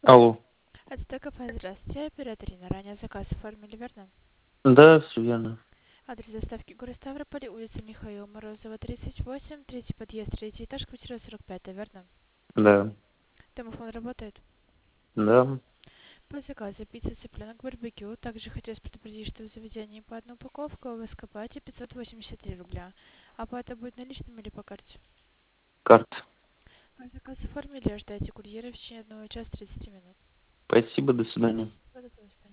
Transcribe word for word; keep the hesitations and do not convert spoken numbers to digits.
Алло. От СТК здравствуйте, оператор Инна. Ранее заказ оформили, верно? Да, все верно. Адрес доставки город Ставрополь, улица Михаила Морозова, тридцать восемь, третий подъезд, третий этаж, квартира сорок пять, верно? Да. Домофон работает? Да. По заказу пицца, цыпленок, барбекю. Также хотелось предупредить, что в заведении по одной упаковке у вас к оплате пятьсот восемьдесят три рубля. Оплата будет наличными или по карте? Карта. А заказ оформили, ждайте курьера в течение одного часа тридцать минут. Спасибо, до свидания. Спасибо, до свидания.